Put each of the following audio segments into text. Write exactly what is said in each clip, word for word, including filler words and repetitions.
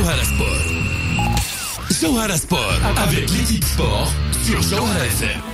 Jawhara Sport. Jawhara Sport avec l'équipe sport sur Jawhara F M.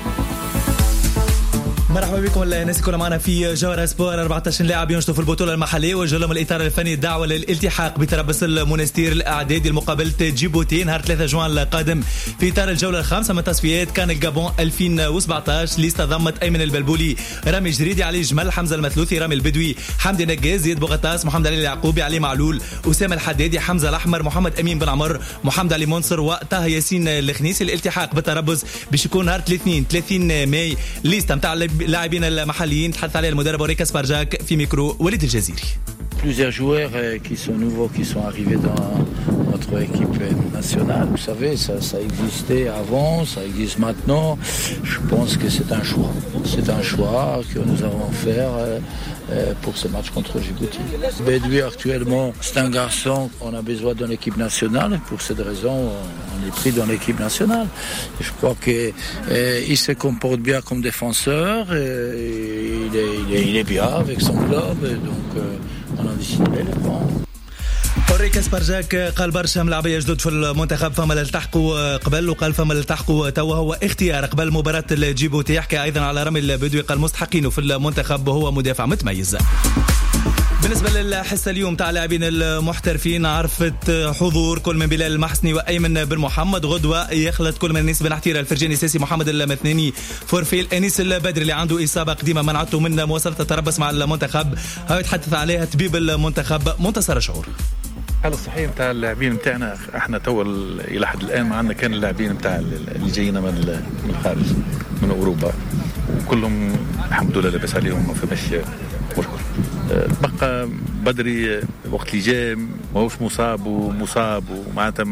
مرحبا بكم الناس كلها معنا في جوهرة سبور. أربعة عشر لاعب ينشطوا في البطولة المحلية، وجه لهم الإطار الفني الدعوة للالتحاق بتربص المونستير الإعدادي لمقابلة جيبوتي نهار ثلاثة جوان القادم في إطار الجولة الخامسة من تصفيات كان الجابون ألفين وسبعة عشر اللي استضمت أيمن البلبولي، رامي جريدي، علي جمل، حمزة المثلوثي، رامي البدوي، حمدي نجاز، زيد بوغطاس، محمد علي اليعقوبي، علي معلول، أسامة الحدادي، حمزة الأحمر، محمد أمين بن عمر، محمد علي منصر وطه ياسين الخنيسي. الالتحاق بالتربص باش يكون نهار ثلاثين ماي. ليست نتاع اللاعبين المحليين تحدث عليه المدرب أوريكا سبارجاك في ميكرو وليد الجزيري. Plusieurs joueurs qui sont nouveaux, qui sont arrivés dans notre équipe nationale. Vous savez, ça, ça existait avant, ça existe maintenant. Je pense que c'est un choix. C'est un choix que nous avons fait pour ce match contre Djibouti. Bedoui, actuellement, c'est un garçon qu'on a besoin dans l'équipe nationale. Pour cette raison, on est pris dans l'équipe nationale. Et je crois qu'il se comporte bien comme défenseur. Et il, est, il, est, il est bien avec son club. Et donc, on a décidé de le prendre. أوريكا سبارجاك قال برشا ملاعبية جدد في المنتخب، فما اللي التحقوا قبل وقال فما اللي التحقوا توا، هو اختيار قبل مباراة الجيبوتي. يحكي أيضا على رامي البدوي، قال مستحقينه في المنتخب وهو مدافع متميز. بالنسبة للحصة اليوم تاع لاعبين المحترفين، عرفت حضور كل من بلال المحسني وأيمن بن محمد. غدوة يخلط كل من أنيس بن حتيرة، الفرجاني الساسي، محمد المثناني، فورفيل، أنيس البدري اللي عنده إصابة قديمة منعته من مواصلة التربص مع المنتخب. هاو يتحدث عليها طبيب المنتخب منتصر شعور. الحالة الصحية متاع اللاعبين متاعنا احنا تو إلى حد الآن معنا كان اللاعبين متاع اللي جايين من الخارج من أوروبا كلهم الحمد لله لاباس عليهم، ما فماش مشكل. بقى بدري وقت اللي جاء ماهوش مصاب ومصاب ومعناتها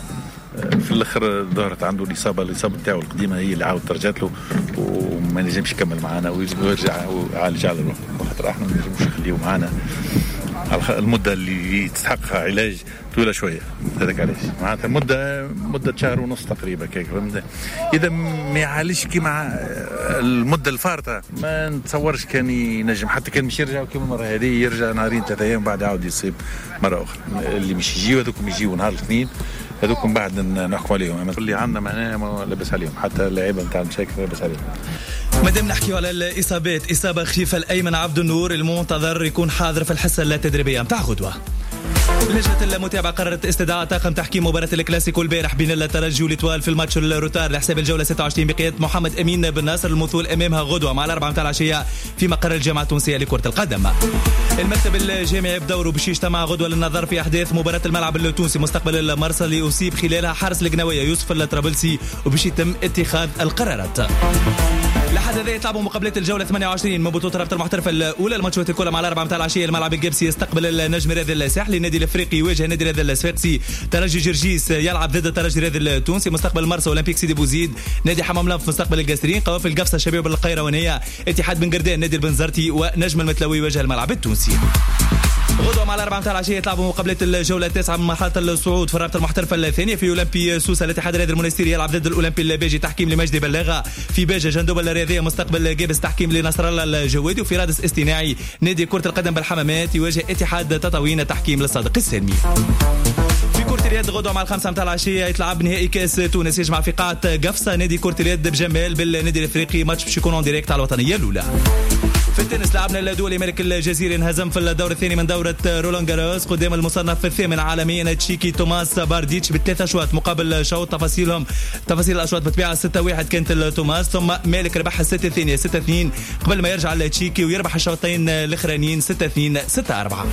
في الاخر ظهرت عنده الاصابه الاصابه نتاعو القديمه هي اللي عاود ترجعت له وما نجمش يكمل معنا ويرجع ويعالج على روحه، خاطر احنا ما نجموش نخليه معنا المده اللي تستحقها علاج طويله شويه. هذاك علاش معناتها مده مده شهر ونص تقريبا كيك، فهمت؟ اذا ما يعالجش كيما المده الفارطه ما نتصورش كان ينجم، حتى كان مش يرجع كيما المره هذه يرجع نهارين ثلاثة ايام بعد يعاود يصيب مره اخرى. اللي مش يجيو هذوكم يجيو نهار الاثنين، هذوكم بعد نحكم عليهم. اما اللي عندنا معناها ما لبس عليهم، حتى اللعيبه نتاع المشاكل لبس عليهم. مادام نحكيو على الإصابات، إصابة خفيفة الأيمن عبد النور المنتظر يكون حاضر في الحصة التدريبية متاع غدوة. لجنة المتابعة قررت استدعاء طاقم تحكيم مباراة الكلاسيكو البارح بين الترجي والإتوال في الماتش الروتار لحساب الجولة ستة وعشرين بقيادة محمد أمين بن ناصر، المثول أمامها غدوة مع الأربعة متاع العشية في مقر الجامعة التونسية لكرة القدم. المكتب الجامعي بدوره باش يجتمع غدوة للنظر في أحداث مباراة الملعب التونسي مستقبل المرسى اللي أصيب خلالها حارس القناوية يوسف الطرابلسي، وباش يتم اتخاذ القرارات. لحد هذا يتلعبوا مقابلات الجولة ثمانية وعشرين من بطولة رابطة المحترفة الأولى. الماتشات الكلها مع الأربعة متاع العشية. الملعب الجبسي يستقبل النجم رياض الساحلي، النادي الأفريقي يواجه النادي رياض الصفاقسي، ترجي جرجيس يلعب ضد الترجي رياض التونسي، مستقبل المرسى أولمبيك سيدي بوزيد، نادي حمام لنف مستقبل القاسرين، قوافل القفصة شباب القيروانية، اتحاد بن قردان نادي البنزرتي، ونجم المتلوي يواجه الملعب التونسي. غدوة مع الأربعة متاع العشية يتلعبوا مقابلة الجولة التاسعة من مرحلة الصعود في الرابطة المحترفة الثانية في أولمبي سوسة. الاتحاد الرياضي المنستيري يلعب ضد الأولمبي الباجي، تحكيم لمجدي بلاغة. في باجة جندوبة الرياضية مستقبل جابس، تحكيم لنصر الله الجوادي. وفي رادس استناعي نادي كرة القدم بالحمامات يواجه اتحاد تطاوين، تحكيم للصادق السلمي. في كرة اليد غدوة مع الخمسة متاع العشية يتلعب نهائي كاس تونس يجمع في قاعة قفصة نادي كرة اليد بجمال بالنادي الأفريقي، ماتش باش يكون اون ديريكت على الوطنية الأولى. في التنس لعبنا الدولي ملك الجزيرة انهزم في الدور الثاني من دورة رولان جاروس قدام المصنف الثامن عالميا تشيكي توماس بارديتش بثلاث أشواط مقابل شوط. تفاصيلهم تفاصيل الأشواط بطبيعة ستة واحد كانت توماس، ثم مالك ربح الستة الثانية ستة اثنين قبل ما يرجع لتشيكي ويربح الشوطين الأخرانيين ستة اثنين ستة أربعة.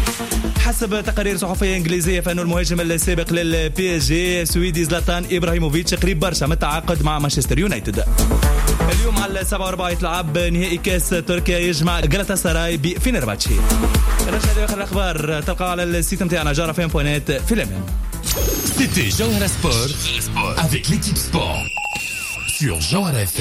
حسب تقارير صحفية إنجليزية فإنه المهاجم السابق للبي اس جي سويدي زلاتان إبراهيموفيتش قريب برشا من التعاقد مع مانشستر يونايتد. اليوم على السابعة وأربعة يتلعب نهائي كاس تركيا يجمع غالاتا سراي بفينرباتشي. رجع آخر الأخبار تلقى على السيت متاعنا جارة فين بوينات في الأمان. C'était Jawhara Sport avec l'équipe sport sur Jawhara F M.